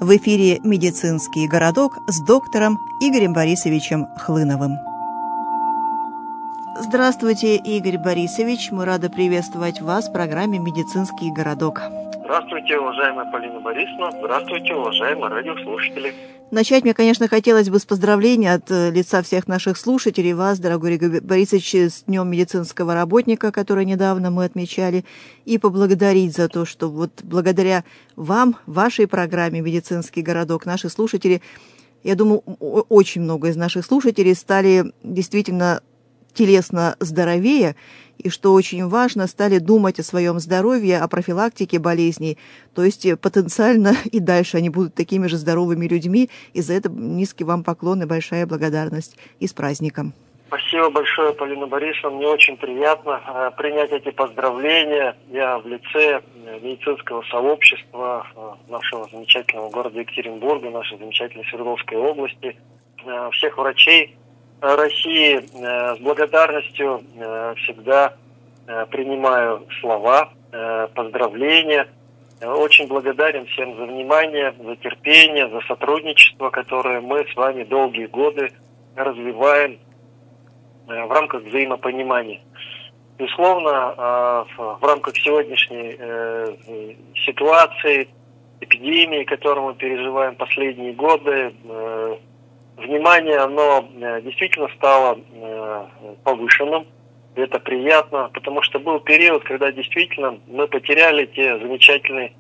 В эфире «Медицинский городок» с доктором Игорем Борисовичем Хлыновым. Здравствуйте, Игорь Борисович. Мы рады приветствовать вас в программе «Медицинский городок». Здравствуйте, уважаемая Полина Борисовна. Здравствуйте, уважаемые радиослушатели. Начать мне, конечно, хотелось бы с поздравления от лица всех наших слушателей, вас, дорогой Игорь Борисович, с Днем медицинского работника, который недавно мы отмечали, и поблагодарить за то, что вот благодаря вам, вашей программе «Медицинский городок», наши слушатели, я думаю, очень много из наших слушателей стали действительно телесно здоровее, и, что очень важно, стали думать о своем здоровье, о профилактике болезней. То есть потенциально и дальше они будут такими же здоровыми людьми. И за это низкий вам поклон и большая благодарность. И с праздником. Спасибо большое, Полина Борисовна. Мне очень приятно принять эти поздравления. Я в лице медицинского сообщества нашего замечательного города Екатеринбурга, нашей замечательной Свердловской области, всех врачей России с благодарностью всегда принимаю слова, поздравления. Очень благодарен всем за внимание, за терпение, за сотрудничество, которое мы с вами долгие годы развиваем в рамках взаимопонимания. Безусловно, в рамках сегодняшней ситуации, эпидемии, которую мы переживаем последние годы, внимание, оно действительно стало повышенным. Это приятно, потому что был период, когда действительно мы потеряли те замечательные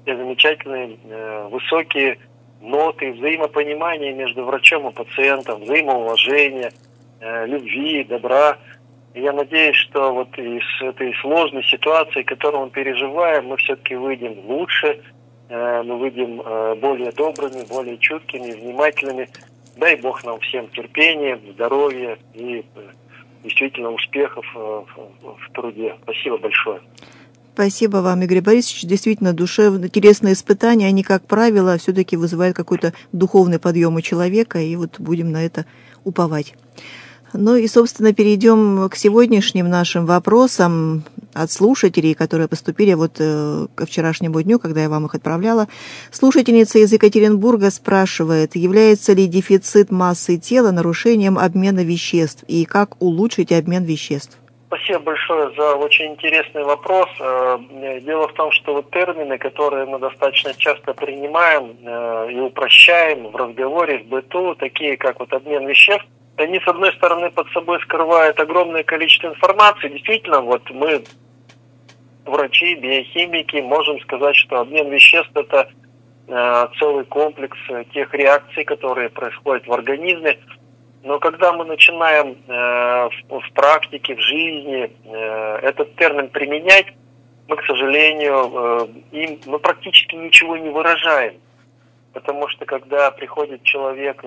высокие ноты взаимопонимания между врачом и пациентом, взаимоуважения, любви, добра. И я надеюсь, что вот из этой сложной ситуации, которую мы переживаем, мы все-таки выйдем лучше, мы выйдем более добрыми, более чуткими, внимательными. Дай Бог нам всем терпения, здоровья и действительно успехов в труде. Спасибо большое. Спасибо вам, Игорь Борисович. Действительно, душевно интересные испытания, они, как правило, все-таки вызывают какой-то духовный подъем у человека, и вот будем на это уповать. Ну и, собственно, перейдем к сегодняшним нашим вопросам от слушателей, которые поступили вот ко вчерашнему дню, когда я вам их отправляла. Слушательница из Екатеринбурга спрашивает, является ли дефицит массы тела нарушением обмена веществ и как улучшить обмен веществ? Спасибо большое за очень интересный вопрос. Дело в том, что вот термины, которые мы достаточно часто принимаем и упрощаем в разговоре, в быту, такие как вот обмен веществ, они, с одной стороны, под собой скрывают огромное количество информации. Действительно, вот мы, врачи, биохимики, можем сказать, что обмен веществ – это целый комплекс тех реакций, которые происходят в организме. Но когда мы начинаем в практике, в жизни этот термин применять, мы, к сожалению, мы практически ничего не выражаем. Потому что когда приходит человек,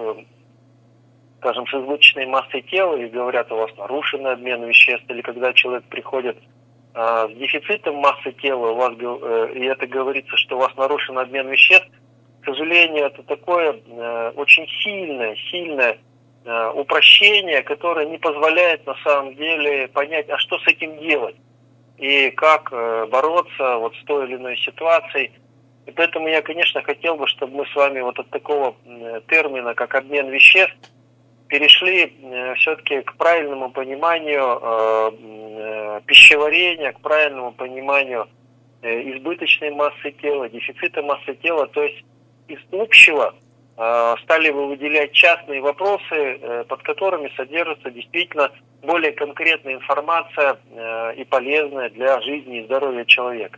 скажем, с избыточной массой тела и говорят, у вас нарушен обмен веществ, или когда человек приходит с дефицитом массы тела, у вас, и это говорится, что у вас нарушен обмен веществ, к сожалению, это такое очень сильное упрощение, которое не позволяет на самом деле понять, а что с этим делать и как бороться вот с той или иной ситуацией. И поэтому я, конечно, хотел бы, чтобы мы с вами вот от такого термина, как обмен веществ, перешли все-таки к правильному пониманию пищеварения, к правильному пониманию избыточной массы тела, дефицита массы тела, то есть из общего стали бы выделять частные вопросы, под которыми содержится действительно более конкретная информация и полезная для жизни и здоровья человека.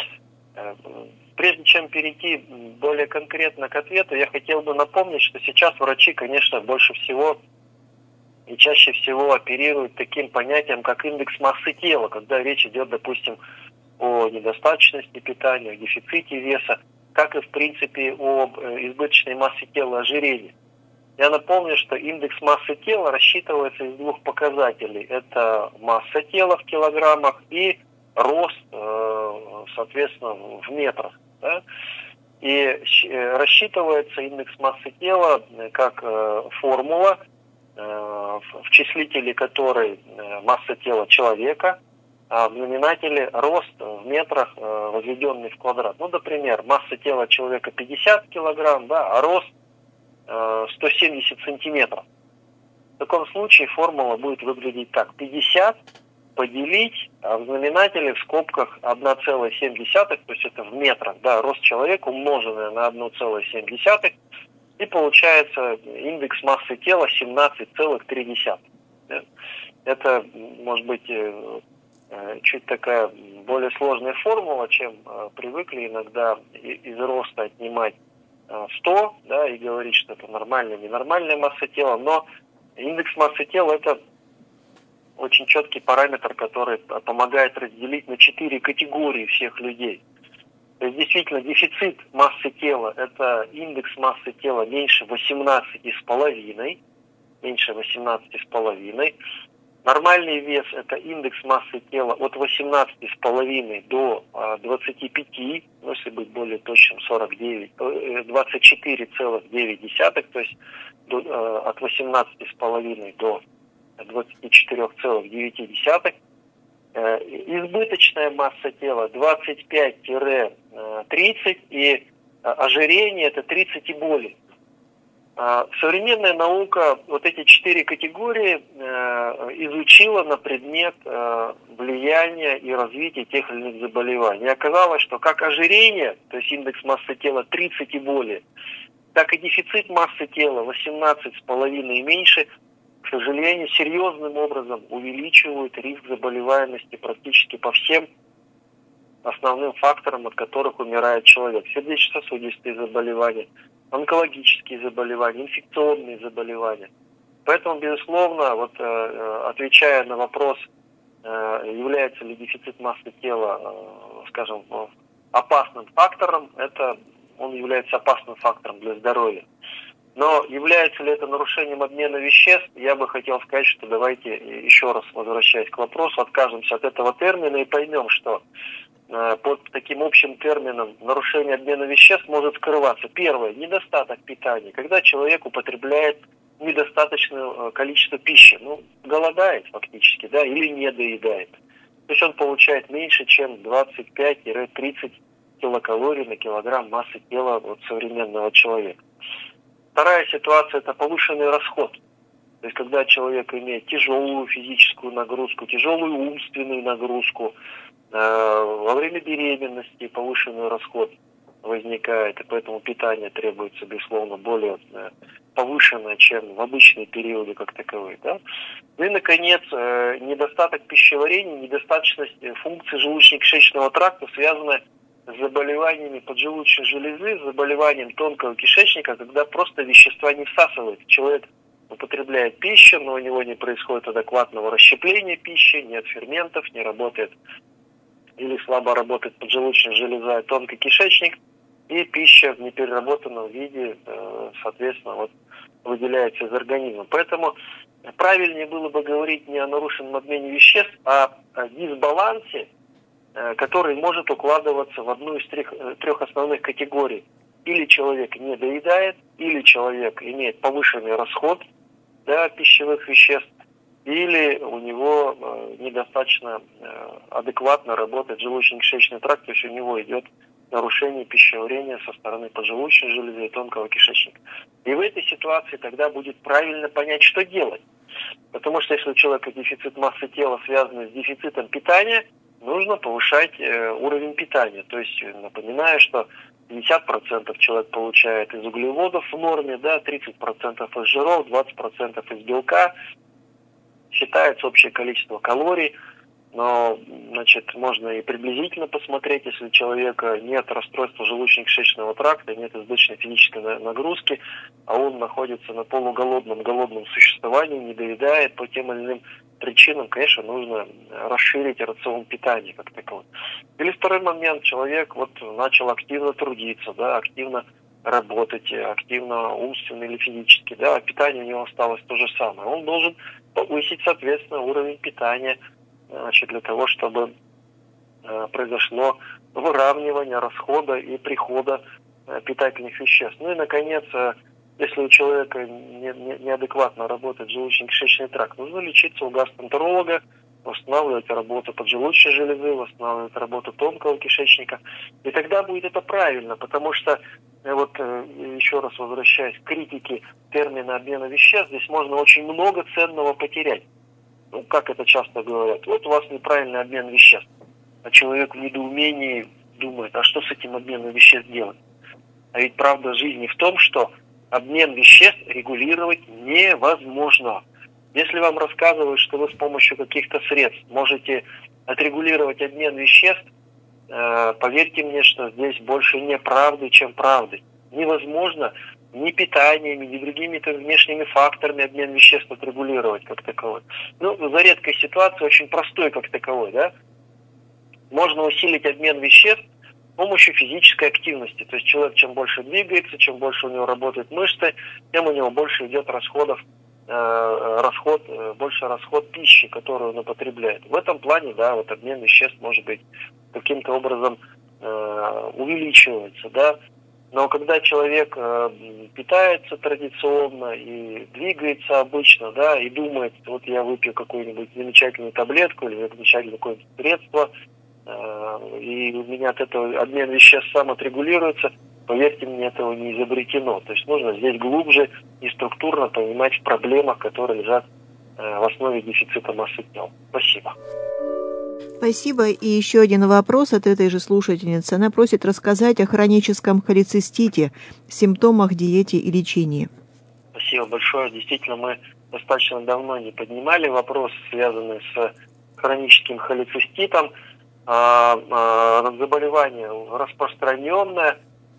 Прежде чем перейти более конкретно к ответу, я хотел бы напомнить, что сейчас врачи, конечно, больше всего и чаще всего оперируют таким понятием, как индекс массы тела, когда речь идет, допустим, о недостаточности питания, о дефиците веса, как и, в принципе, об избыточной массе тела, ожирении. Я напомню, что индекс массы тела рассчитывается из двух показателей. Это масса тела в килограммах и рост, соответственно, в метрах. Да? И рассчитывается индекс массы тела как формула, в числителе которой масса тела человека, а в знаменателе рост в метрах, возведенный в квадрат. Ну, например, масса тела человека 50 килограмм, да, а рост 170 сантиметров. В таком случае формула будет выглядеть так. 50 поделить в знаменателе в скобках 1,7, то есть это в метрах, да, рост человека умноженное на 1,7, и получается индекс массы тела 17,3. Это, может быть, чуть такая более сложная формула, чем привыкли иногда из роста отнимать 100, да, и говорить, что это нормальная, ненормальная масса тела, но индекс массы тела – это очень четкий параметр, который помогает разделить на 4 категории всех людей. То есть действительно дефицит массы тела – это индекс массы тела меньше 18,5, меньше 18,5. Нормальный вес – это индекс массы тела от 18,5 до 25, ну, если быть более точным, 24,9, то есть от 18,5 до 24,9. Избыточная масса тела 25-30, и ожирение – это 30 и более. Современная наука вот эти 4 категории изучила на предмет влияния и развития тех или иных заболеваний. И оказалось, что как ожирение, то есть индекс массы тела 30 и более, так и дефицит массы тела 18,5 и меньше, к сожалению, серьезным образом увеличивают риск заболеваемости практически по всем основным факторам, от которых умирает человек. Сердечно-сосудистые заболевания, онкологические заболевания, инфекционные заболевания. Поэтому, безусловно, вот отвечая на вопрос, является ли дефицит массы тела, скажем, опасным фактором, он является опасным фактором для здоровья. Но является ли это нарушением обмена веществ, я бы хотел сказать, что давайте еще раз, возвращаясь к вопросу, откажемся от этого термина и поймем, что под таким общим термином нарушение обмена веществ может скрываться. Первое – недостаток питания. Когда человек употребляет недостаточное количество пищи, голодает фактически, да, или не доедает. То есть он получает меньше, чем 25-30 килокалорий на килограмм массы тела от современного человека. Вторая ситуация – это повышенный расход. То есть когда человек имеет тяжелую физическую нагрузку, тяжелую умственную нагрузку, во время беременности повышенный расход возникает, и поэтому питание требуется, безусловно, более повышенное, чем в обычные периоды как таковые. Да? Ну и, наконец, недостаток пищеварения, недостаточность функций желудочно-кишечного тракта, связанная с заболеваниями поджелудочной железы, с заболеванием тонкого кишечника, когда просто вещества не всасывают. Человек употребляет пищу, но у него не происходит адекватного расщепления пищи, нет ферментов, не работает или слабо работает поджелудочная железа и тонкий кишечник, и пища в непереработанном виде, соответственно, выделяется из организма. Поэтому правильнее было бы говорить не о нарушенном обмене веществ, а о дисбалансе, который может укладываться в одну из трех основных категорий. Или человек не доедает, или человек имеет повышенный расход пищевых веществ, или у него недостаточно адекватно работает желудочно-кишечный тракт, то есть у него идет нарушение пищеварения со стороны поджелудочной железы и тонкого кишечника. И в этой ситуации тогда будет правильно понять, что делать. Потому что если у человека дефицит массы тела, связанный с дефицитом питания, нужно повышать уровень питания. То есть напоминаю, что 50% человек получает из углеводов в норме, 30% из жиров, 20% из белка. Считается общее количество калорий, но, можно и приблизительно посмотреть, если у человека нет расстройства желудочно-кишечного тракта, нет избыточной физической нагрузки, а он находится на голодном существовании, не доедает по тем или иным причинам, конечно, нужно расширить рацион питания как таковой. Или второй момент, человек начал активно трудиться, активно работать, активно умственно или физически, а питание у него осталось то же самое. Он должен повысить, соответственно, уровень питания, для того, чтобы произошло выравнивание расхода и прихода питательных веществ. Ну и, наконец, если у человека неадекватно работает желудочно-кишечный тракт, нужно лечиться у гастроэнтеролога, восстанавливать работу поджелудочной железы, восстанавливать работу тонкого кишечника. И тогда будет это правильно, потому что, еще раз возвращаясь к критике термина обмена веществ, здесь можно очень много ценного потерять. Ну, как это часто говорят, вот у вас неправильный обмен веществ. А человек в недоумении думает, а что с этим обменом веществ делать? А ведь правда жизни в том, что обмен веществ регулировать невозможно. Если вам рассказывают, что вы с помощью каких-то средств можете отрегулировать обмен веществ, поверьте мне, что здесь больше неправды, чем правды. Невозможно ни питаниями, ни другими внешними факторами обмен веществ отрегулировать как таковой. Ну, за редкой ситуацией очень простой как таковой, да. Можно усилить обмен веществ с помощью физической активности. То есть человек чем больше двигается, чем больше у него работают мышцы, тем у него больше идет больше расход пищи, которую он употребляет. В этом плане, да, вот обмен веществ может быть каким-то образом увеличивается, да. Но когда человек питается традиционно и двигается обычно, да, и думает, вот я выпью какую-нибудь замечательную таблетку или замечательное какое-нибудь средство, и у меня от этого обмен веществ сам отрегулируется, поверьте мне, этого не изобретено. То есть нужно здесь глубже и структурно понимать в проблемах, которые лежат в основе дефицита массы тела. Спасибо. Спасибо. И еще один вопрос от этой же слушательницы. Она просит рассказать о хроническом холецистите, симптомах, диете и лечении. Спасибо большое. Действительно, мы достаточно давно не поднимали вопрос, связанный с хроническим холециститом. Заболевание распространенное.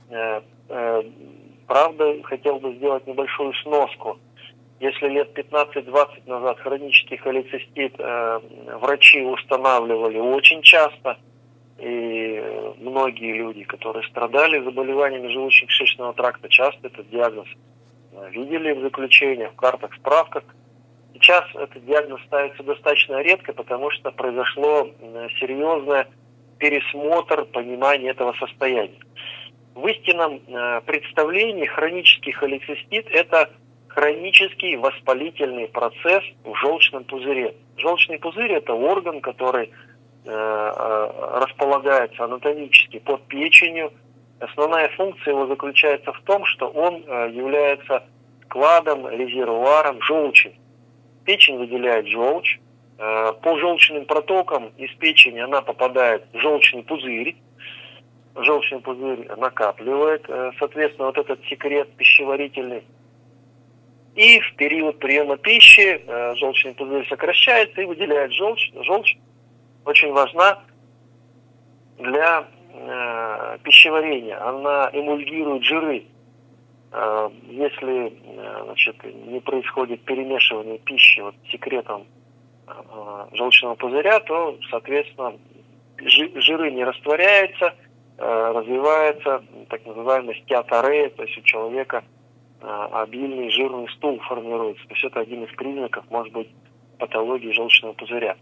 Правда, хотел бы сделать небольшую сноску. Если лет 15-20 назад хронический холецистит врачи устанавливали очень часто, и многие люди, которые страдали заболеваниями желудочно-кишечного тракта, часто этот диагноз видели в заключениях, в картах, справках. Сейчас этот диагноз ставится достаточно редко, потому что произошло серьезный пересмотр понимания этого состояния. В истинном представлении хронический холецистит – это хронический воспалительный процесс в желчном пузыре. Желчный пузырь – это орган, который располагается анатомически под печенью. Основная функция его заключается в том, что он является складом, резервуаром желчи. Печень выделяет желчь. По желчным протокам из печени она попадает в желчный пузырь. Желчный пузырь накапливает, соответственно, вот этот секрет пищеварительный. И в период приема пищи желчный пузырь сокращается и выделяет желчь. Желчь очень важна для пищеварения. Она эмульгирует жиры. Если не происходит перемешивание пищи с секретом желчного пузыря, то, соответственно, жиры не растворяются, развивается так называемая стеаторея, то есть у человека обильный жирный стул формируется. То есть это один из признаков, может быть, патологии желчного пузыря.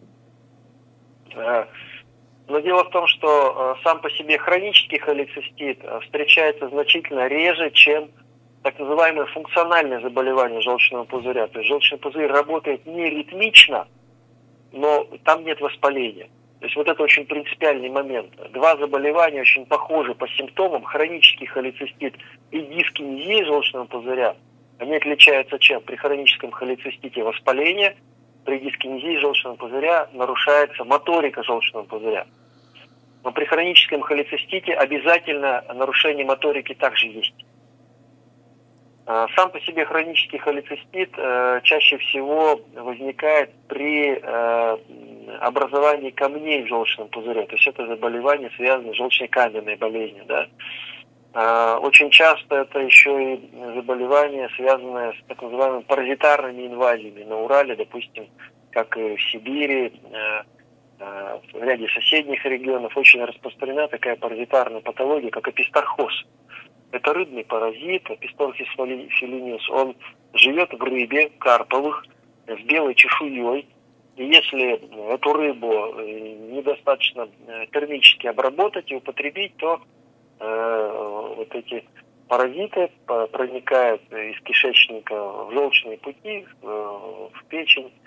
Но дело в том, что сам по себе хронический холецистит встречается значительно реже, чем так называемое функциональное заболевание желчного пузыря. То есть желчный пузырь работает не ритмично, но там нет воспаления. То есть вот это очень принципиальный момент. Два заболевания очень похожи по симптомам. Хронический холецистит и дискинезия желчного пузыря. Они отличаются чем? При хроническом холецистите воспаление, при дискинезии желчного пузыря нарушается моторика желчного пузыря. Но при хроническом холецистите обязательно нарушение моторики также есть. Сам по себе хронический холецистит чаще всего возникает при образовании камней в желчном пузыре. То есть это заболевание, связанное с желчно-каменной болезнью. Да? Очень часто это еще и заболевание, связанное с так называемыми паразитарными инвазиями на Урале, допустим, как и в Сибири, в ряде соседних регионов очень распространена такая паразитарная патология, как апистархоз. Это рыбный паразит, аписторхис филиниус. Он живет в рыбе карповых с белой чешуей. И если эту рыбу недостаточно термически обработать и употребить, то вот эти паразиты проникают из кишечника в желчные пути, в печень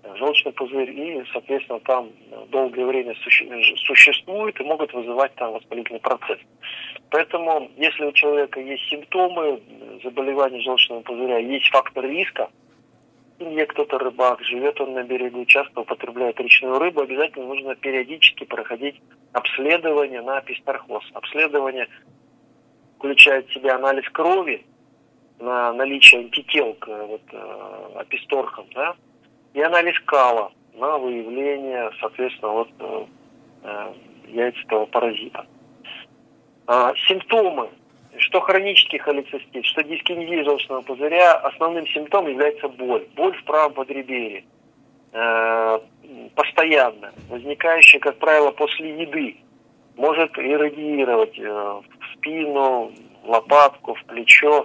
желчный пузырь, и, соответственно, там долгое время существует и могут вызывать там воспалительный процесс. Поэтому, если у человека есть симптомы заболевания желчного пузыря, есть фактор риска, в семье кто-то рыбак, живет он на берегу, часто употребляет речную рыбу, обязательно нужно периодически проходить обследование на пистархоз. Обследование включает в себя анализ крови на наличие антител к аписторхам, да, и анализ кала на выявление, соответственно, яйцевого паразита. Симптомы. Что хронический холецистит, что дискинезия желчного пузыря, основным симптомом является боль. Боль в правом подреберье. Постоянно. Возникающая, как правило, после еды. Может иррадиировать в спину, в лопатку, в плечо.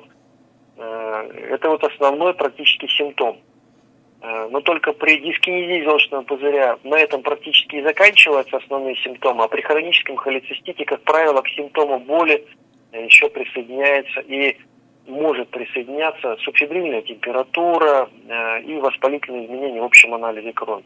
Это основной практически симптом. Но только при дискинезии желчного пузыря на этом практически и заканчиваются основные симптомы, а при хроническом холецистите, как правило, к симптому боли еще присоединяется и может присоединяться субфебрильная температура и воспалительные изменения в общем анализе крови.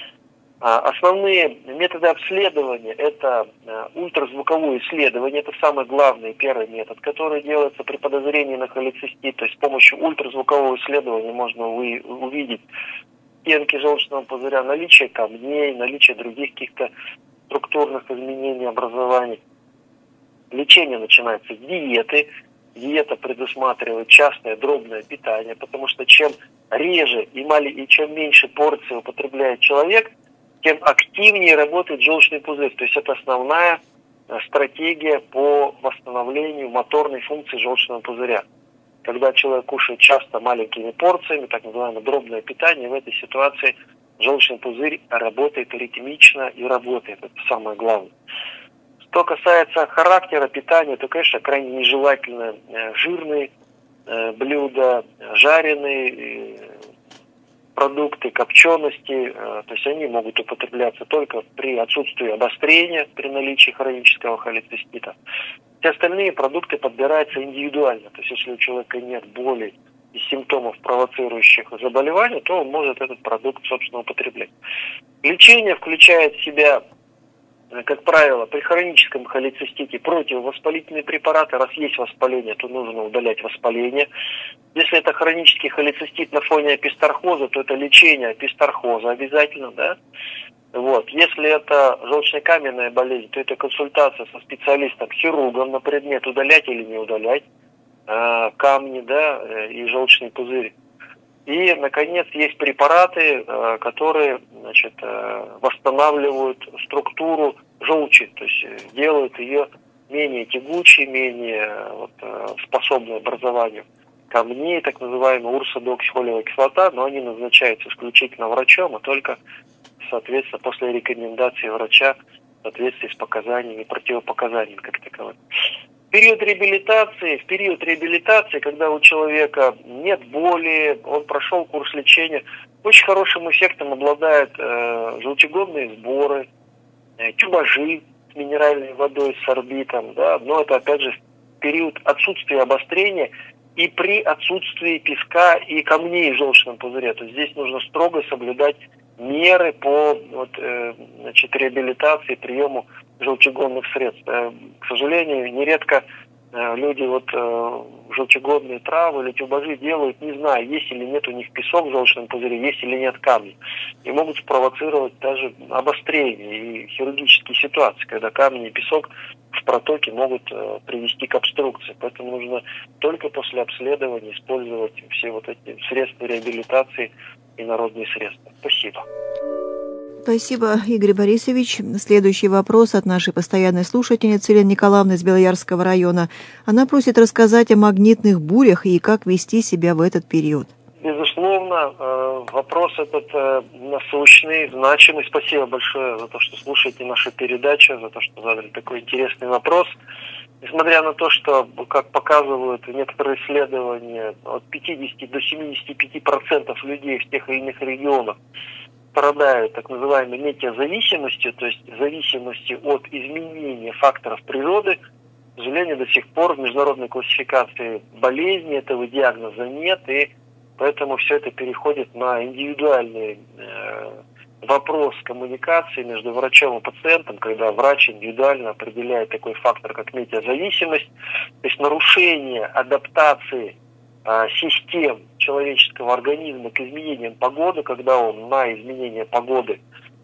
Основные методы обследования – это ультразвуковое исследование, это самый главный первый метод, который делается при подозрении на холецистит. То есть с помощью ультразвукового исследования можно увидеть стенки желчного пузыря, наличие камней, наличие других каких-то структурных изменений, образований. Лечение начинается с диеты. Диета предусматривает частое дробное питание, потому что чем реже и чем меньше порции употребляет человек, тем активнее работает желчный пузырь. То есть это основная стратегия по восстановлению моторной функции желчного пузыря. Когда человек кушает часто маленькими порциями, так называемое дробное питание, в этой ситуации желчный пузырь работает ритмично и работает. Это самое главное. Что касается характера питания, то, конечно, крайне нежелательно жирные блюда, жареные продукты, копчености, то есть они могут употребляться только при отсутствии обострения, при наличии хронического холецистита. Все остальные продукты подбираются индивидуально, то есть если у человека нет боли и симптомов, провоцирующих заболевания, то он может этот продукт, собственно, употреблять. Лечение включает в себя, как правило, при хроническом холецистите противовоспалительные препараты. Раз есть воспаление, то нужно удалять воспаление. Если это хронический холецистит на фоне апистархоза, то это лечение апистархоза обязательно, да. Если это желчнокаменная болезнь, то это консультация со специалистом-хирургом на предмет удалять или не удалять камни, да, и желчный пузырь. И, наконец, есть препараты, которые, восстанавливают структуру желчи, то есть делают ее менее тягучей, менее способной к образованию камней, так называемая урсодоксихолевая кислота, но они назначаются исключительно врачом, а только, соответственно, после рекомендации врача в соответствии с показаниями и противопоказаниями как таковым. В период реабилитации, когда у человека нет боли, он прошел курс лечения, очень хорошим эффектом обладают желчегонные сборы, тюбажи с минеральной водой, с сорбитом, да, но это опять же в период отсутствия обострения и при отсутствии песка и камней в желчном пузыре. То есть здесь нужно строго соблюдать меры по реабилитации, приему желчегонных средств. К сожалению, нередко люди желчегонные травы или тюбажи делают, не зная, есть или нет у них песок в желчном пузыре, есть или нет камни. И могут спровоцировать даже обострение и хирургические ситуации, когда камни и песок в протоке могут привести к обструкции. Поэтому нужно только после обследования использовать все эти средства реабилитации и народные средства. Спасибо. Спасибо, Игорь Борисович. Следующий вопрос от нашей постоянной слушательницы Елены Николаевны из Белоярского района. Она просит рассказать о магнитных бурях и как вести себя в этот период. Безусловно, вопрос этот насущный, значимый. Спасибо большое за то, что слушаете нашу передачу, за то, что задали такой интересный вопрос. Несмотря на то, что, как показывают некоторые исследования, от 50 до 75% людей в тех или иных регионах страдают так называемой метеозависимостью, то есть зависимостью от изменения факторов природы. К сожалению, до сих пор в международной классификации болезни этого диагноза нет, и Поэтому все это переходит на индивидуальный вопрос коммуникации между врачом и пациентом, когда врач индивидуально определяет такой фактор, как метеозависимость, то есть нарушение адаптации систем человеческого организма к изменениям погоды, когда он на изменение погоды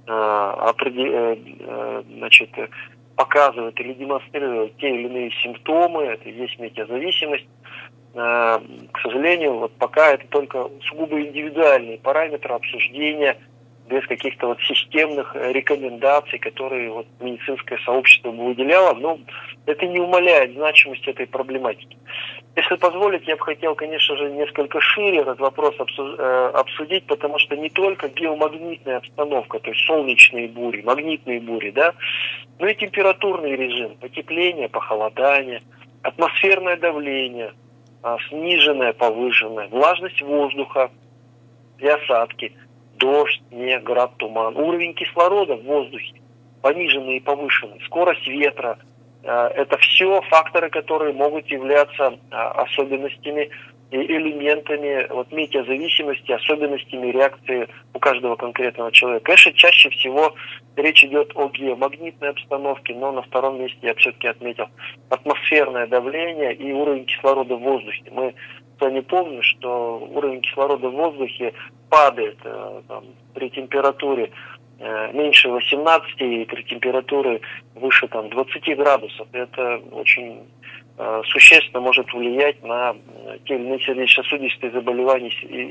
показывает или демонстрирует те или иные симптомы, это и есть метеозависимость. К сожалению, вот пока это только сугубо индивидуальные параметры обсуждения, без каких-то вот системных рекомендаций, которые вот медицинское сообщество бы выделяло, но это не умаляет значимость этой проблематики. Если позволить, я бы хотел, конечно же, несколько шире этот вопрос обсудить, потому что не только геомагнитная обстановка, то есть солнечные бури, магнитные бури, да, но и температурный режим, потепление, похолодание, атмосферное давление, сниженное, повышенное, влажность воздуха и осадки, дождь, снег, град, туман, уровень кислорода в воздухе, пониженный и повышенный, скорость ветра. Это все факторы, которые могут являться особенностями и элементами вот, метеозависимости, особенностями реакции у каждого конкретного человека. Конечно, чаще всего речь идет о геомагнитной обстановке, но на втором месте я все-таки отметил атмосферное давление и уровень кислорода в воздухе. Мы с вами помним, что уровень кислорода в воздухе падает при температуре меньше 18 и при температуре выше 20 градусов. Это очень существенно может влиять на те или иные сердечно-сосудистые заболевания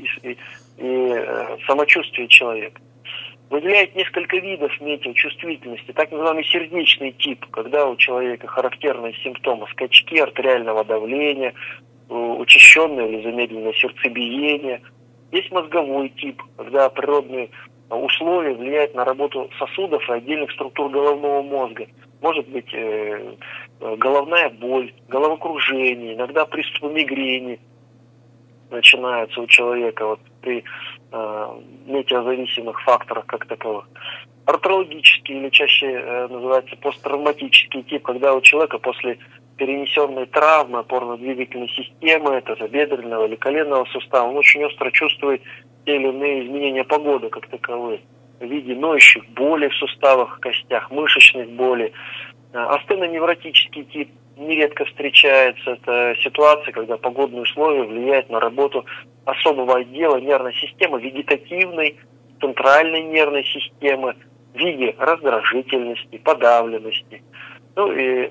и самочувствие человека. Выделяет несколько видов метеочувствительности. Так называемый сердечный тип, когда у человека характерные симптомы скачки артериального давления, учащенное или замедленное сердцебиение. Есть мозговой тип, когда природные условия влияют на работу сосудов и отдельных структур головного мозга. Может быть головная боль, головокружение, иногда приступы мигрени начинаются у человека вот при метеозависимых факторах как таковых. Артрологический или чаще называется посттравматический тип, когда у человека после перенесенной травмы опорно-двигательной системы, тазобедренного или коленного сустава, он очень остро чувствует те или иные изменения погоды как таковые в виде ноющих болей в суставах, костях, мышечных болей. Астеноневротический тип нередко встречается. Это ситуация, когда погодные условия влияют на работу особого отдела нервной системы, вегетативной, центральной нервной системы в виде раздражительности, подавленности. Ну и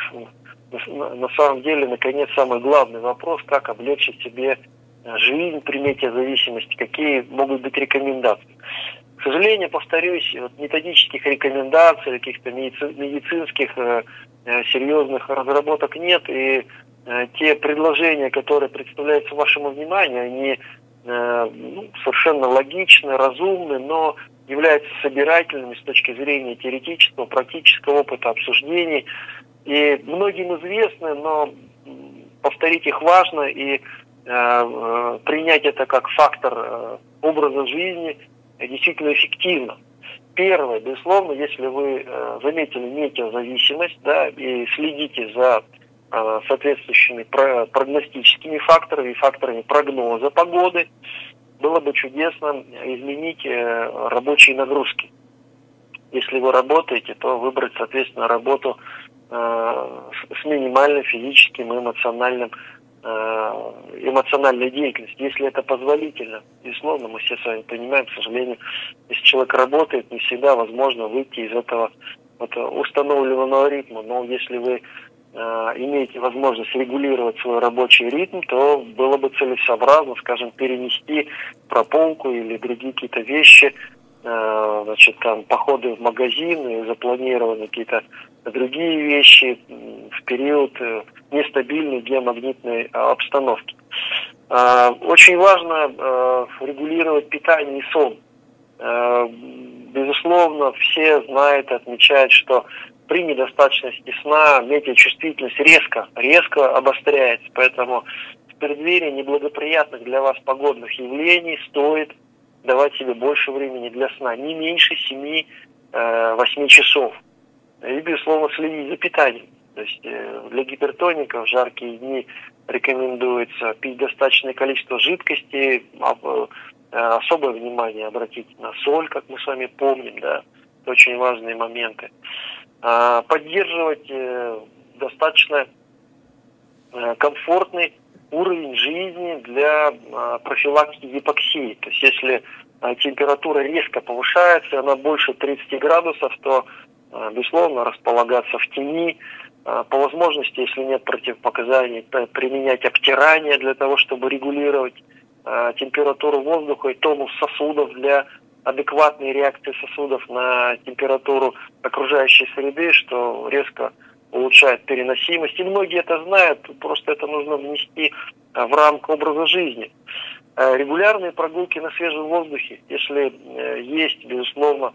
на самом деле, наконец, самый главный вопрос, как облегчить себе жизнь при метеозависимости, какие могут быть рекомендации. К сожалению, повторюсь, методических рекомендаций, каких-то медицинских серьезных разработок нет, и те предложения, которые представляются вашему вниманию, они совершенно логичны, разумны, но являются собирательными с точки зрения теоретического, практического опыта обсуждений. И многим известны, но повторить их важно, и принять это как фактор образа жизни действительно эффективно. Первое, безусловно, если вы заметили метеозависимость, да, и следите за соответствующими прогностическими факторами и факторами прогноза погоды, было бы чудесно изменить рабочие нагрузки. Если вы работаете, то выбрать, соответственно, работу с минимальным физическим и эмоциональной деятельностью, если это позволительно. Безусловно, мы все с вами понимаем, к сожалению, если человек работает, не всегда возможно выйти из этого установленного ритма. Но если вы имеете возможность регулировать свой рабочий ритм, то было бы целесообразно, скажем, перенести прополку или другие какие-то вещи, походы в магазин и запланированы какие-то другие вещи в период нестабильной геомагнитной обстановки. Очень важно регулировать питание и сон. Безусловно, все знают и отмечают, что при недостаточности сна метеочувствительность резко обостряется. Поэтому в преддверии неблагоприятных для вас погодных явлений стоит давать себе больше времени для сна, не меньше 7-8 часов. И, безусловно, следить за питанием. То есть для гипертоников в жаркие дни рекомендуется пить достаточное количество жидкости, особое внимание обратить на соль, как мы с вами помним, да, это очень важные моменты. Поддерживать достаточно комфортный уровень жизни для профилактики гипоксии. То есть если температура резко повышается, она больше 30 градусов, то, безусловно, располагаться в тени, по возможности, если нет противопоказаний, применять обтирание для того, чтобы регулировать температуру воздуха и тонус сосудов для адекватной реакции сосудов на температуру окружающей среды, что резко улучшает переносимость. И многие это знают, просто это нужно внести в рамку образа жизни. Регулярные прогулки на свежем воздухе, если есть, безусловно,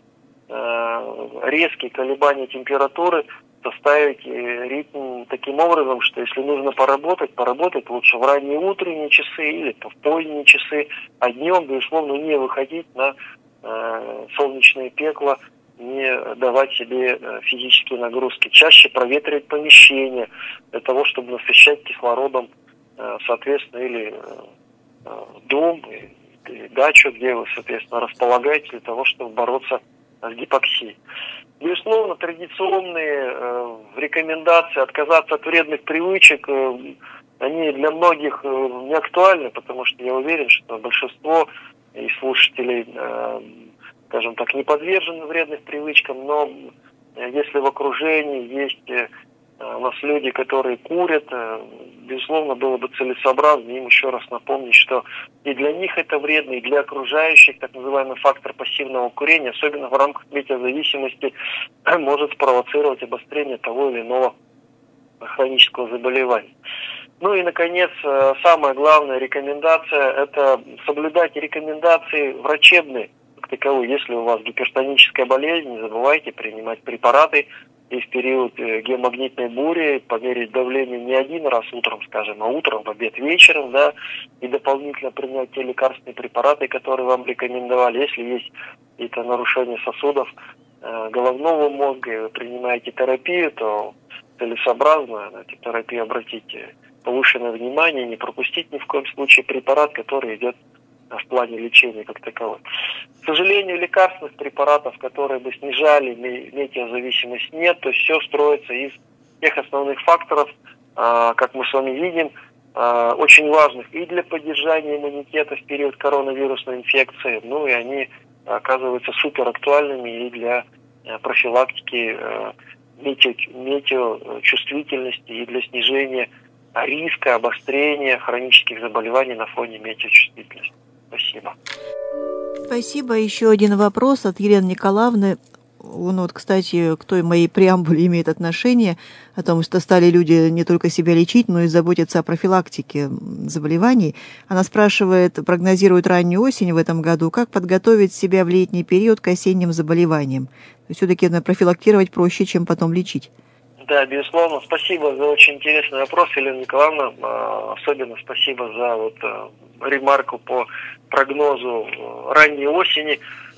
резкие колебания температуры, составить ритм таким образом, что если нужно поработать лучше в ранние утренние часы или в поздние часы, а днем, безусловно, не выходить на солнечное пекло, не давать себе физические нагрузки. Чаще проветривать помещение для того, чтобы насыщать кислородом, соответственно, или дом, или дачу, где вы, соответственно, располагаете для того, чтобы бороться с гипоксией. Безусловно, традиционные рекомендации отказаться от вредных привычек, они для многих не актуальны, потому что я уверен, что большинство из слушателей, скажем так, не подвержены вредным привычкам, но если в окружении есть у нас люди, которые курят, безусловно, было бы целесообразно им еще раз напомнить, что и для них это вредно, и для окружающих так называемый фактор пассивного курения, особенно в рамках метеозависимости, может спровоцировать обострение того или иного хронического заболевания. Ну и, наконец, самая главная рекомендация – это соблюдать рекомендации врачебные, как таковые. Если у вас гипертоническая болезнь, не забывайте принимать препараты, и в период геомагнитной бури померить давление не один раз утром, скажем, а утром, в обед, вечером, да, и дополнительно принять те лекарственные препараты, которые вам рекомендовали. Если есть какие-то нарушения сосудов головного мозга, и вы принимаете терапию, то целесообразно на эту терапию обратить повышенное внимание, не пропустить ни в коем случае препарат, который идет в плане лечения как таковой. К сожалению, лекарственных препаратов, которые бы снижали метеозависимость, нет. То есть все строится из тех основных факторов, как мы с вами видим, очень важных и для поддержания иммунитета в период коронавирусной инфекции, ну и они оказываются супер актуальными и для профилактики метеочувствительности и для снижения риска обострения хронических заболеваний на фоне метеочувствительности. Спасибо. Спасибо. Еще один вопрос от Елены Николаевны. Он вот, кстати, к той моей преамбуле имеет отношение о том, что стали люди не только себя лечить, но и заботиться о профилактике заболеваний. Она спрашивает, прогнозирует раннюю осень в этом году, как подготовить себя в летний период к осенним заболеваниям. Все-таки профилактировать проще, чем потом лечить. Да, безусловно. Спасибо за очень интересный вопрос, Елена Николаевна. Особенно спасибо за ремарку по прогнозу ранней осени.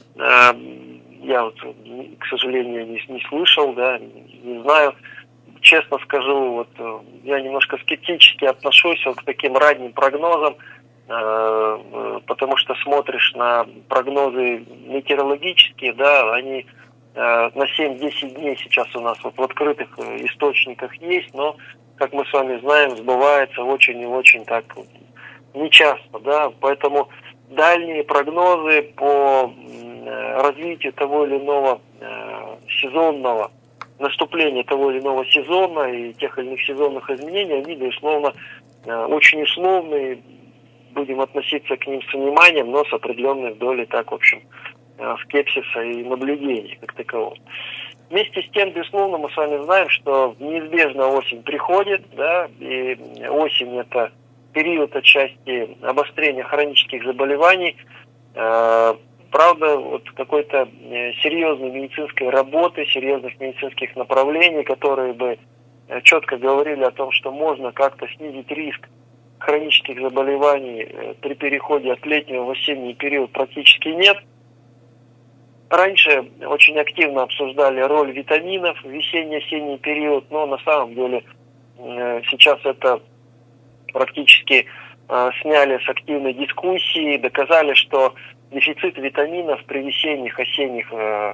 Я к сожалению, не слышал, да, не знаю. Честно скажу, я немножко скептически отношусь к таким ранним прогнозам, потому что смотришь на прогнозы метеорологические, да, они на 7-10 дней сейчас у нас в открытых источниках есть, но, как мы с вами знаем, сбывается очень и очень так нечасто, да, поэтому дальние прогнозы по развитию того или иного сезонного, наступления того или иного сезона и тех или иных сезонных изменений, они, безусловно, очень условные, будем относиться к ним с вниманием, но с определенной долей, так, в общем, скепсиса и наблюдений как такового. Вместе с тем, безусловно, мы с вами знаем, что неизбежно осень приходит, да, и осень – это период отчасти обострения хронических заболеваний. Правда, какой-то серьезной медицинской работы, серьезных медицинских направлений, которые бы четко говорили о том, что можно как-то снизить риск хронических заболеваний при переходе от летнего в осенний период, практически нет. Раньше очень активно обсуждали роль витаминов в весенне-осенний период, но на самом деле сейчас это практически сняли с активной дискуссии, доказали, что дефицит витаминов при весенних, осенних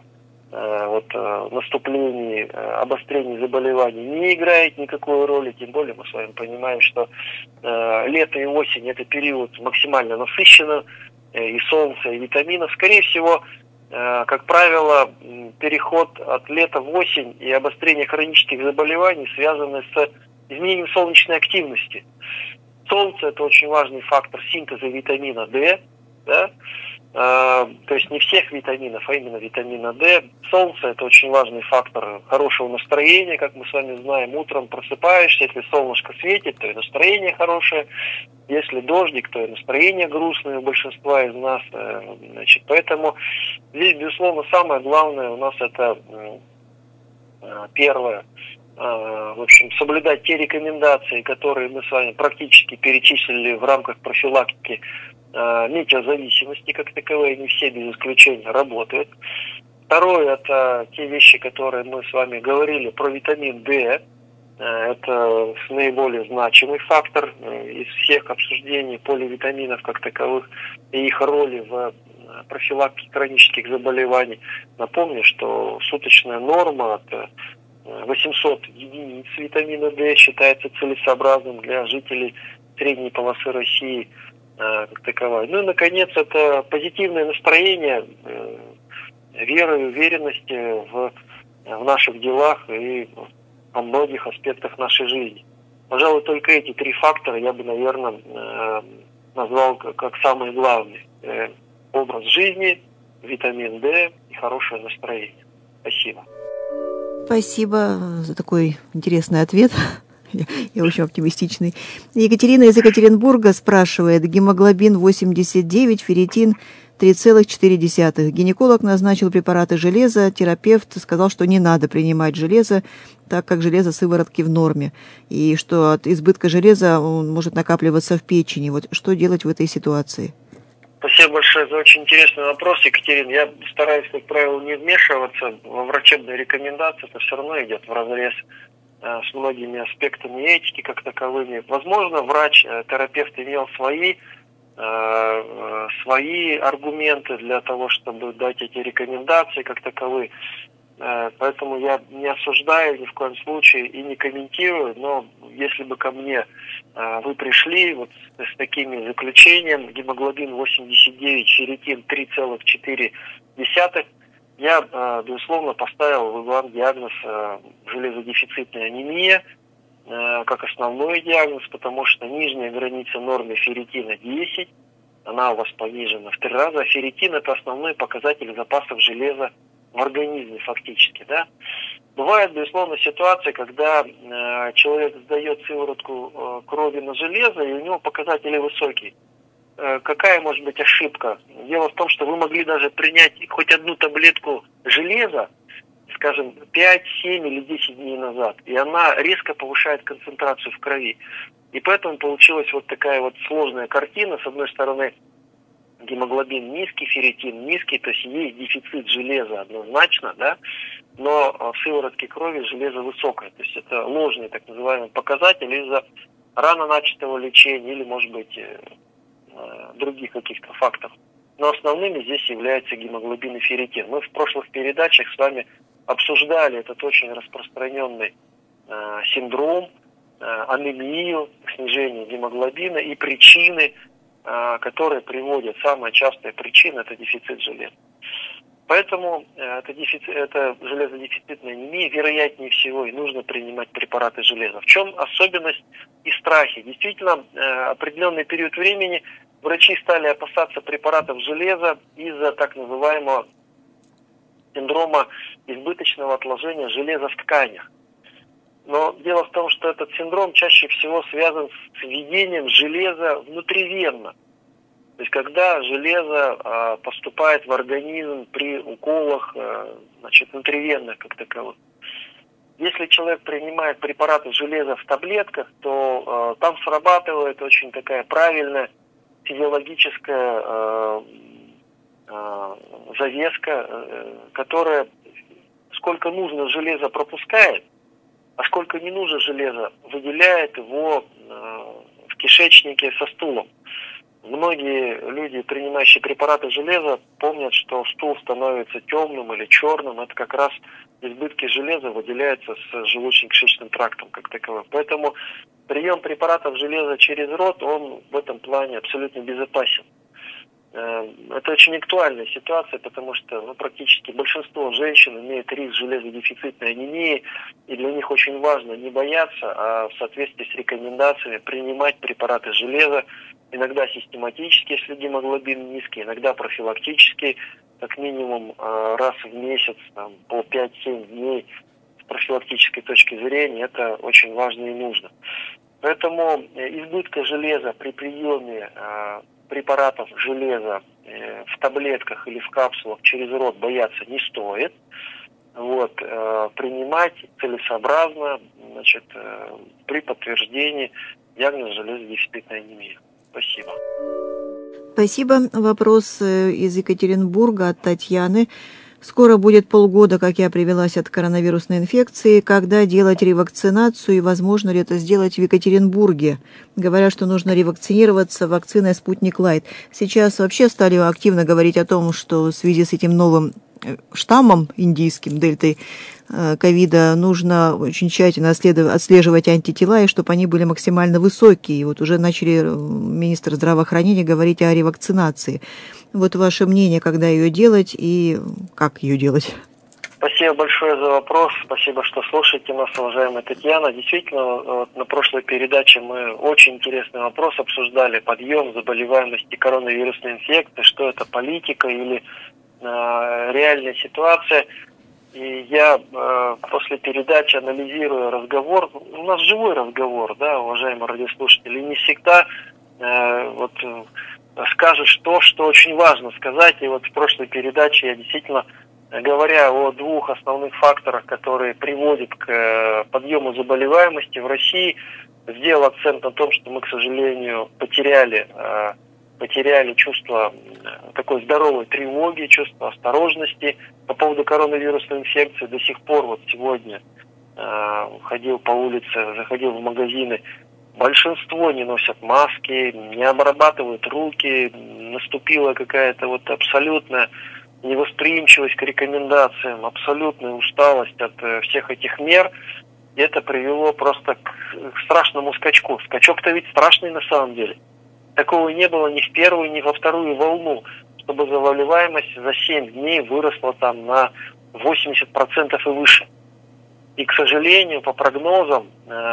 наступлении, обострении заболеваний не играет никакой роли, тем более мы с вами понимаем, что лето и осень это период максимально насыщенный и солнца, и витаминов. Скорее всего, как правило, переход от лета в осень и обострение хронических заболеваний связаны с изменением солнечной активности. Солнце – это очень важный фактор синтеза витамина D, да? То есть не всех витаминов, а именно витамина D. Солнце – это очень важный фактор хорошего настроения, как мы с вами знаем. Утром просыпаешься, если солнышко светит, то и настроение хорошее. Если дождик, то и настроение грустное у большинства из нас. Поэтому здесь, безусловно, самое главное у нас это первое. В общем, соблюдать те рекомендации, которые мы с вами практически перечислили в рамках профилактики метеозависимости как таковые, не все без исключения работают. Второе, это те вещи, которые мы с вами говорили про витамин D. Это наиболее значимый фактор из всех обсуждений поливитаминов как таковых и их роли в профилактике хронических заболеваний. Напомню, что суточная норма от 800 единиц витамина D считается целесообразным для жителей средней полосы России как таковая. Ну и, наконец, это позитивное настроение, вера и уверенность в наших делах и во многих аспектах нашей жизни. Пожалуй, только эти три фактора я бы, наверное, назвал как самые главные. Образ жизни, витамин D и хорошее настроение. Спасибо. Спасибо за такой интересный ответ. Я очень оптимистичный. Екатерина из Екатеринбурга спрашивает. Гемоглобин 89, ферритин 3,4. Гинеколог назначил препараты железа. Терапевт сказал, что не надо принимать железо, так как железо сыворотки в норме. И что от избытка железа он может накапливаться в печени. Вот что делать в этой ситуации? Спасибо большое за очень интересный вопрос, Екатерина. Я стараюсь, как правило, не вмешиваться во врачебные рекомендации. Это все равно идет вразрез с многими аспектами этики как таковыми. Возможно, врач-терапевт имел свои аргументы для того, чтобы дать эти рекомендации как таковые. Поэтому я не осуждаю ни в коем случае и не комментирую, но если бы ко мне вы пришли вот с такими заключением, гемоглобин 89, ферритин 3,4, я, безусловно, поставил вам диагноз железодефицитная анемия как основной диагноз, потому что нижняя граница нормы ферритина 10, она у вас понижена в 3 раза. Ферритин – это основной показатель запасов железа в организме фактически, да. Бывает, безусловно, ситуация, когда человек сдает сыворотку крови на железо, и у него показатели высокие. Какая может быть ошибка? Дело в том, что вы могли даже принять хоть одну таблетку железа, скажем, 5, 7 или 10 дней назад, и она резко повышает концентрацию в крови. И поэтому получилась вот такая вот сложная картина. С одной стороны, гемоглобин низкий, ферритин низкий, то есть есть дефицит железа однозначно, да, но в сыворотке крови железо высокое. То есть это ложный так называемый показатель из-за рано начатого лечения или, может быть, других каких-то факторов. Но основными здесь являются гемоглобин и ферритин. Мы в прошлых передачах с вами обсуждали этот очень распространенный синдром, анемию, снижение гемоглобина и причины, которые приводят, самая частая причина – это дефицит железа. Поэтому это железодефицитная анемия, вероятнее всего, и нужно принимать препараты железа. В чем особенность и страхи? Действительно, определенный период времени врачи стали опасаться препаратов железа из-за так называемого синдрома избыточного отложения железа в тканях. Но дело в том, что этот синдром чаще всего связан с введением железа внутривенно. То есть когда железо поступает в организм при уколах, внутривенно как таковых. Если человек принимает препараты железа в таблетках, то там срабатывает очень такая правильная физиологическая завеска, которая сколько нужно железа пропускает, а сколько не нужно железа выделяет его в кишечнике со стулом. Многие люди, принимающие препараты железа, помнят, что стул становится темным или черным. Это как раз избытки железа выделяются с желудочно-кишечным трактом как таковым. Поэтому прием препаратов железа через рот, он в этом плане абсолютно безопасен. Это очень актуальная ситуация, потому что практически большинство женщин имеют риск железодефицитной анемии, и для них очень важно не бояться, а в соответствии с рекомендациями принимать препараты железа, иногда систематически, если гемоглобин низкий, иногда профилактически, как минимум раз в месяц, по 5-7 дней с профилактической точки зрения, это очень важно и нужно. Поэтому избытка железа при приеме препаратов железа в таблетках или в капсулах через рот бояться не стоит. Принимать целесообразно, при подтверждении диагноза железодефицитной анемии. Спасибо. Спасибо. Вопрос из Екатеринбурга от Татьяны. Скоро будет полгода, как я привилась от коронавирусной инфекции. Когда делать ревакцинацию и возможно ли это сделать в Екатеринбурге? Говорят, что нужно ревакцинироваться вакциной «Спутник Лайт». Сейчас вообще стали активно говорить о том, что в связи с этим новым штаммом индийским, дельтой ковида, нужно очень тщательно отслеживать антитела, и чтобы они были максимально высокие. И уже начали министр здравоохранения говорить о ревакцинации. Ваше мнение, когда ее делать и как ее делать? Спасибо большое за вопрос. Спасибо, что слушаете нас, уважаемая Татьяна. Действительно, на прошлой передаче мы очень интересный вопрос обсуждали. Подъем заболеваемости коронавирусной инфекцией, что это политика или реальная ситуация. И я после передачи анализирую разговор. У нас живой разговор, да, уважаемые радиослушатели. Не всегда скажешь то, что очень важно сказать. И в прошлой передаче я действительно, говоря о двух основных факторах, которые приводят к подъему заболеваемости в России, сделал акцент на том, что мы, к сожалению, потеряли чувство такой здоровой тревоги, чувство осторожности по поводу коронавирусной инфекции. До сих пор сегодня ходил по улице, заходил в магазины, большинство не носят маски, не обрабатывают руки, наступила какая-то абсолютная невосприимчивость к рекомендациям, абсолютная усталость от всех этих мер. И это привело просто к страшному скачку. Скачок-то ведь страшный на самом деле. Такого не было ни в первую, ни во вторую волну, чтобы заболеваемость за 7 дней выросла на 80% и выше. И, к сожалению, по прогнозам,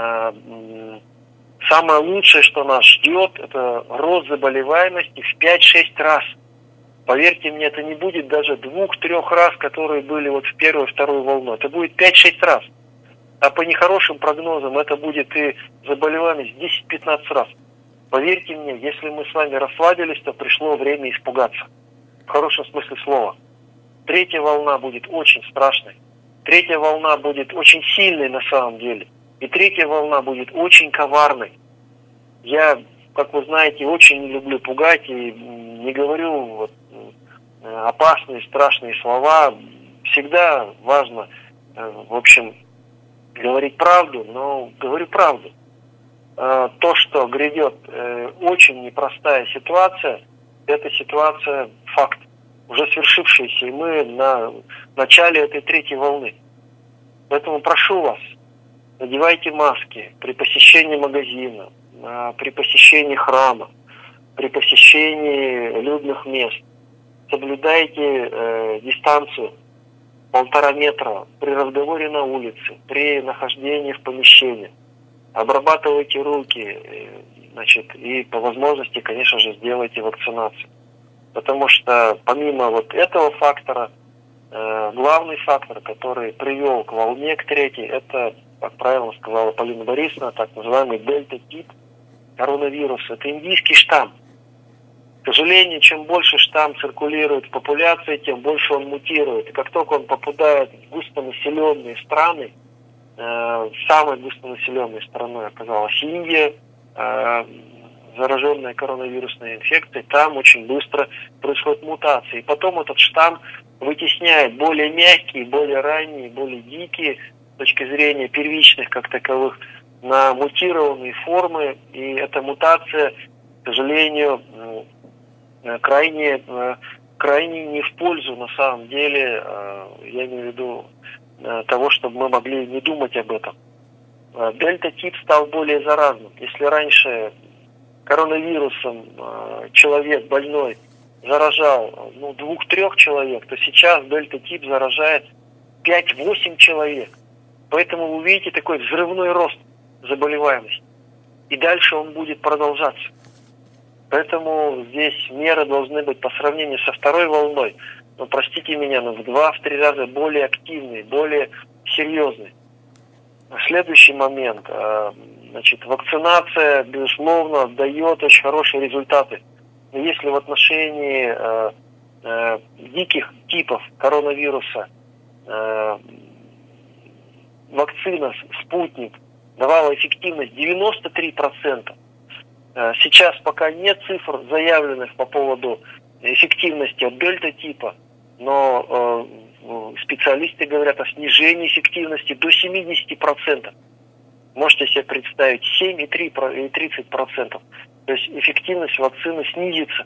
самое лучшее, что нас ждет, это рост заболеваемости в 5-6 раз. Поверьте мне, это не будет даже 2-3 раз, которые были в первую и вторую волну. Это будет 5-6 раз. А по нехорошим прогнозам это будет и заболеваемость 10-15 раз. Поверьте мне, если мы с вами расслабились, то пришло время испугаться. В хорошем смысле слова. 3-я волна будет очень страшной. 3-я волна будет очень сильной на самом деле. И 3-я волна будет очень коварной. Я, как вы знаете, очень не люблю пугать и не говорю опасные, страшные слова. Всегда важно, говорить правду, но говорю правду. То, что грядет очень непростая ситуация, эта ситуация факт, уже свершившаяся, и мы на начале этой 3-й волны. Поэтому прошу вас, надевайте маски при посещении магазина, при посещении храма, при посещении людных мест. Соблюдайте дистанцию 1,5 метра при разговоре на улице, при нахождении в помещении. Обрабатывайте руки, и по возможности, конечно же, сделайте вакцинацию. Потому что помимо этого фактора, главный фактор, который привел к волне, к 3-й, это, как правильно сказала Полина Борисовна, так называемый дельта-тип коронавируса. Это индийский штамм. К сожалению, чем больше штамм циркулирует в популяции, тем больше он мутирует. И как только он попадает в густонаселенные страны, самой густонаселенной страной оказалась Индия, зараженные коронавирусной инфекцией, там очень быстро происходят мутации. И потом этот штамм вытесняет более мягкие, более ранние, более дикие, с точки зрения первичных как таковых, на мутированные формы. И эта мутация, к сожалению, крайне не в пользу, на самом деле, я имею в виду того, чтобы мы могли не думать об этом. Дельта-тип стал более заразным. Если раньше коронавирусом человек больной заражал 2-3 человек, то сейчас дельта-тип заражает 5-8 человек. Поэтому вы видите такой взрывной рост заболеваемости. И дальше он будет продолжаться. Поэтому здесь меры должны быть по сравнению со второй волной, простите меня, в 2-3 раза более активные, более серьезные. Следующий момент. Вакцинация, безусловно, дает очень хорошие результаты. Но если в отношении диких типов коронавируса вакцина «Спутник» давала эффективность 93%, сейчас пока нет цифр, заявленных по поводу эффективности от дельта-типа, но специалисты говорят о снижении эффективности до 70%. Можете себе представить, 7,3% и 30%. То есть эффективность вакцины снизится.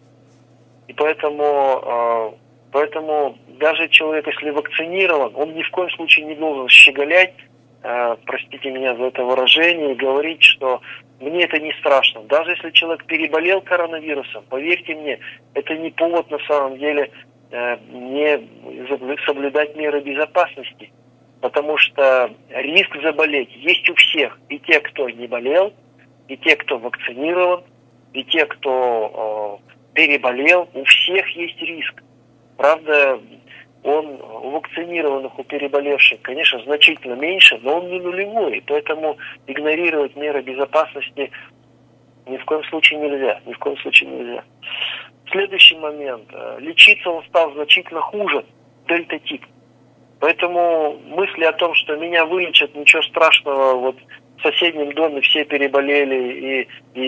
И поэтому даже человек, если вакцинирован, он ни в коем случае не должен щеголять, простите меня за это выражение, и говорить, что мне это не страшно. Даже если человек переболел коронавирусом, поверьте мне, это не повод на самом деле не соблюдать меры безопасности. Потому что риск заболеть есть у всех. И те, кто не болел, и те, кто вакцинирован, и те, кто переболел, у всех есть риск. Правда, он у вакцинированных, у переболевших, конечно, значительно меньше, но он не нулевой. И поэтому игнорировать меры безопасности ни в коем случае нельзя. Ни в коем случае нельзя. Следующий момент. Лечиться он стал значительно хуже. Дельта-тип. Поэтому мысли о том, что меня вылечат, ничего страшного, вот в соседнем доме все переболели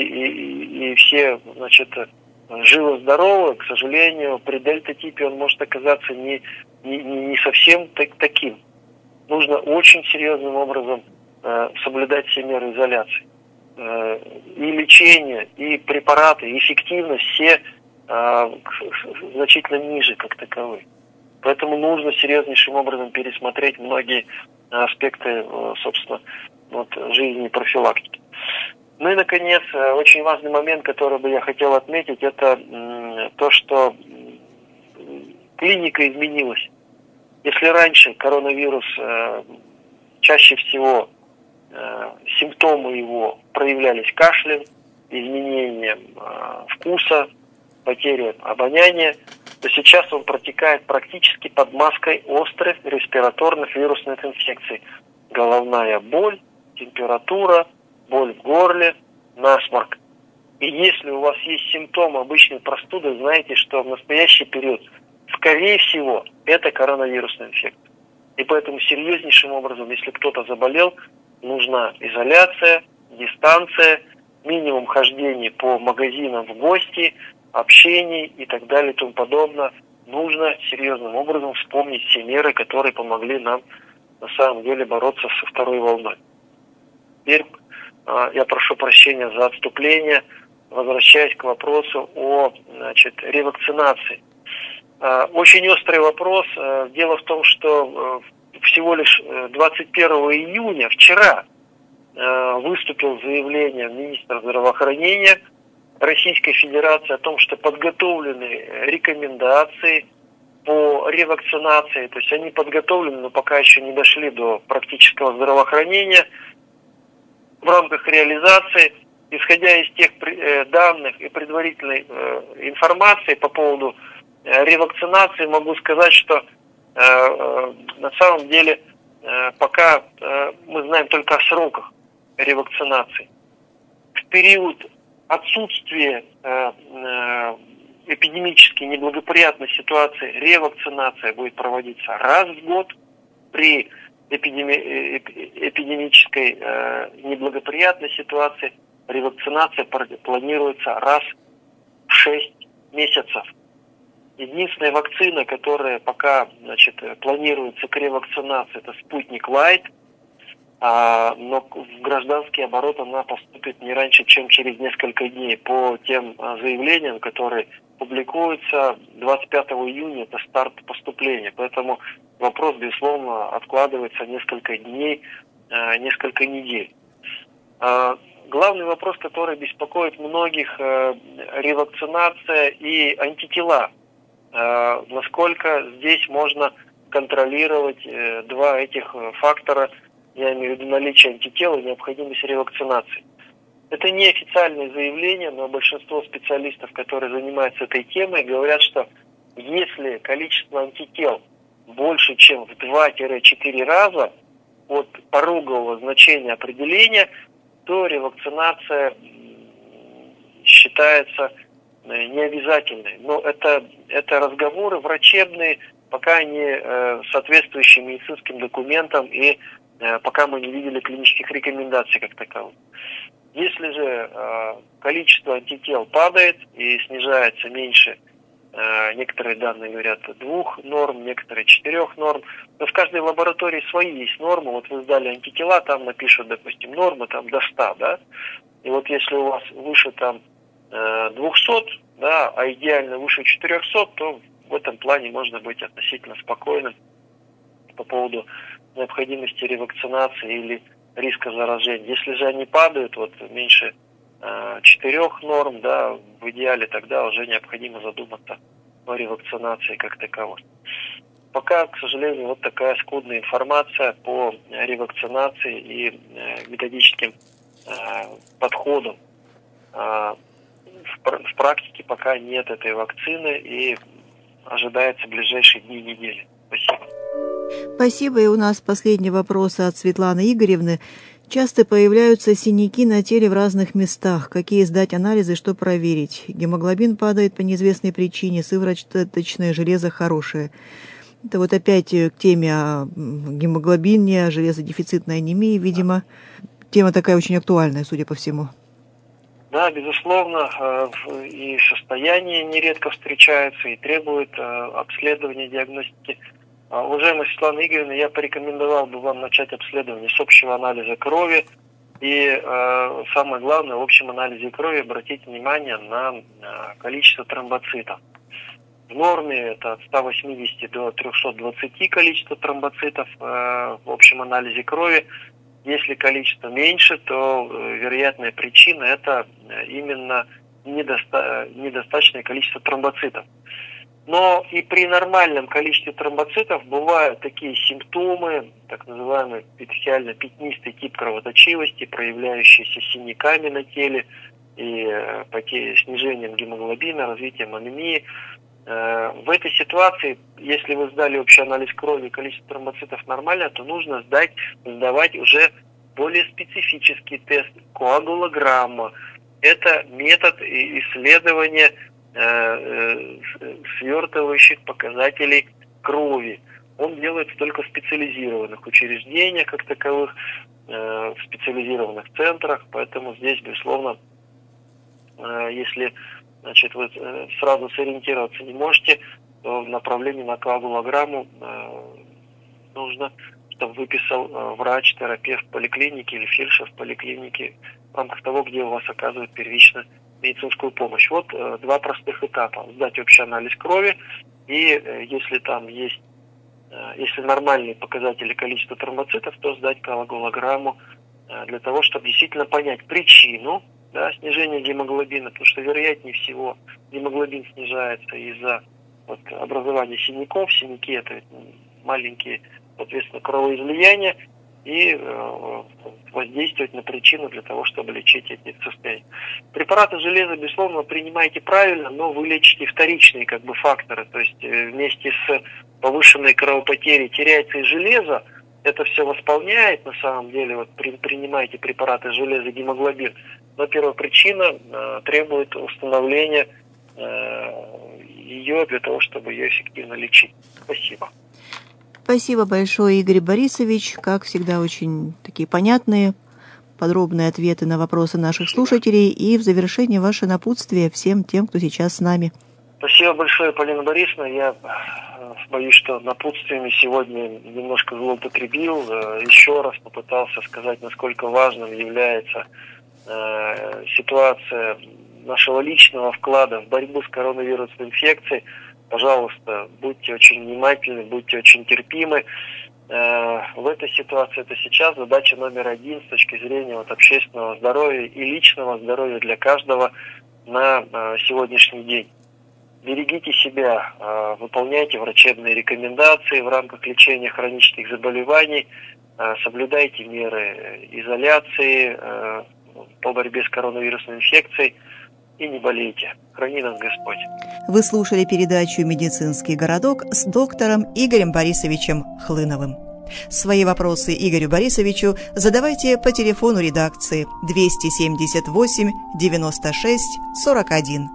и все, живы-здоровы, к сожалению, при дельта-типе он может оказаться не совсем таким. Нужно очень серьезным образом соблюдать все меры изоляции. И лечение, и препараты, и эффективность все значительно ниже, как таковые. Поэтому нужно серьезнейшим образом пересмотреть многие аспекты, собственно, жизни и профилактики. Ну и, наконец, очень важный момент, который бы я хотел отметить, это то, что клиника изменилась. Если раньше коронавирус чаще всего симптомы его проявлялись кашлем, изменением вкуса, потерей обоняния, то сейчас он протекает практически под маской острых респираторных вирусных инфекций. Головная боль, температура, боль в горле, насморк. И если у вас есть симптомы обычной простуды, знаете, что в настоящий период, скорее всего, это коронавирусная инфекция. И поэтому серьезнейшим образом, если кто-то заболел, нужна изоляция, дистанция, минимум хождения по магазинам в гости, общений и так далее и тому подобное. Нужно серьезным образом вспомнить все меры, которые помогли нам на самом деле бороться со второй волной. Теперь я прошу прощения за отступление, возвращаясь к вопросу о ревакцинации. Очень острый вопрос. Дело в том, что всего лишь 21 июня, вчера, выступил с заявлением министра здравоохранения Российской Федерации о том, что подготовлены рекомендации по ревакцинации. То есть они подготовлены, но пока еще не дошли до практического здравоохранения. В рамках реализации, исходя из тех данных и предварительной информации по поводу ревакцинации, могу сказать, что на самом деле пока мы знаем только о сроках ревакцинации. В период отсутствия эпидемически неблагоприятной ситуации ревакцинация будет проводиться раз в год. При эпидемической неблагоприятной ситуации ревакцинация планируется раз в 6 месяцев. Единственная вакцина, которая пока, планируется к ревакцинации, это «Спутник Лайт», но в гражданский оборот она поступит не раньше, чем через несколько дней по тем заявлениям, которые публикуются. 25 июня это старт поступления, поэтому вопрос, безусловно, откладывается несколько дней, несколько недель. Главный вопрос, который беспокоит многих, ревакцинация и антитела. Насколько здесь можно контролировать два этих фактора, я имею в виду наличие антител и необходимость ревакцинации. Это не официальное заявление, но большинство специалистов, которые занимаются этой темой, говорят, что если количество антител больше, чем в 2-4 раза от порогового значения определения, то ревакцинация считается необязательной. Но это разговоры врачебные, пока не соответствующие медицинским документам и пока мы не видели клинических рекомендаций как таковых. Если же количество антител падает и снижается меньше, некоторые данные говорят 2 норм, некоторые 4 норм, но в каждой лаборатории свои есть нормы. Вот вы сдали антитела, там напишут, допустим, нормы там до 100, да, и вот если у вас выше там 200, да, а идеально выше 400, то в этом плане можно быть относительно спокойным по поводу необходимости ревакцинации или риска заражения. Если же они падают вот меньше 4 норм, да, в идеале тогда уже необходимо задуматься о ревакцинации как таковой. Пока, к сожалению, вот такая скудная информация по ревакцинации и методическим подходам. В практике пока нет этой вакцины и ожидается в ближайшие дни и недели. Спасибо. Спасибо. И у нас последний вопрос от Светланы Игоревны. Часто появляются синяки на теле в разных местах. Какие сдать анализы, что проверить? Гемоглобин падает по неизвестной причине, сывороточное железо хорошее. Это вот опять к теме о гемоглобине, о железодефицитной анемии, видимо. Тема такая очень актуальная, судя по всему. Да, безусловно, и состояние нередко встречается и требует обследования, диагностики. Уважаемая Светлана Игоревна, я порекомендовал бы вам начать обследование с общего анализа крови. И самое главное, в общем анализе крови обратить внимание на количество тромбоцитов. В норме это от 180 до 320 количество тромбоцитов в общем анализе крови. Если количество меньше, то вероятная причина это именно недостаточное количество тромбоцитов. Но и при нормальном количестве тромбоцитов бывают такие симптомы, так называемый эпителиально-пятнистый тип кровоточивости, проявляющиеся синяками на теле и снижением гемоглобина, развитием анемии. В этой ситуации, если вы сдали общий анализ крови и количество тромбоцитов нормально, то нужно сдавать уже более специфический тест коагулограмма. Это метод исследования свертывающих показателей крови. Он делается только в специализированных учреждениях, как таковых, в специализированных центрах, поэтому здесь, безусловно, если вы сразу сориентироваться не можете, то в направлении на коагулограмму нужно, чтобы выписал врач-терапевт в поликлинике или фельдшер в поликлинике в рамках того, где у вас оказывают первичную медицинскую помощь. Вот два простых этапа. Сдать общий анализ крови, и если там есть, если нормальные показатели количества тромбоцитов, то сдать коагулограмму для того, чтобы действительно понять причину снижения гемоглобина, потому что вероятнее всего гемоглобин снижается из-за образования синяков. Синяки это маленькие, соответственно, кровоизлияния, и воздействовать на причину для того, чтобы лечить эти состояния. Препараты железа, безусловно, вы принимаете правильно, но вы лечите вторичные факторы, то есть вместе с повышенной кровопотерей теряется и железо, это все восполняет на самом деле, принимаете препараты железа, гемоглобин, но первопричина требует установления ее для того, чтобы ее эффективно лечить. Спасибо. Спасибо большое, Игорь Борисович. Как всегда, очень такие понятные, подробные ответы на вопросы наших слушателей и в завершение ваше напутствие всем тем, кто сейчас с нами. Спасибо большое, Полина Борисовна. Я боюсь, что напутствиями сегодня немножко злоупотребил. Еще раз попытался сказать, насколько важным является ситуация нашего личного вклада в борьбу с коронавирусной инфекцией. Пожалуйста, будьте очень внимательны, будьте очень терпимы. В этой ситуации, это сейчас задача номер один с точки зрения общественного здоровья и личного здоровья для каждого на сегодняшний день. Берегите себя, выполняйте врачебные рекомендации в рамках лечения хронических заболеваний, соблюдайте меры изоляции по борьбе с коронавирусной инфекцией и не болейте. Храни нас Господь. Вы слушали передачу «Медицинский городок» с доктором Игорем Борисовичем Хлыновым. Свои вопросы Игорю Борисовичу задавайте по телефону редакции 278 96 41.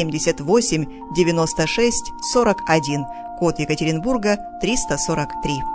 278 96 41, код Екатеринбурга 343.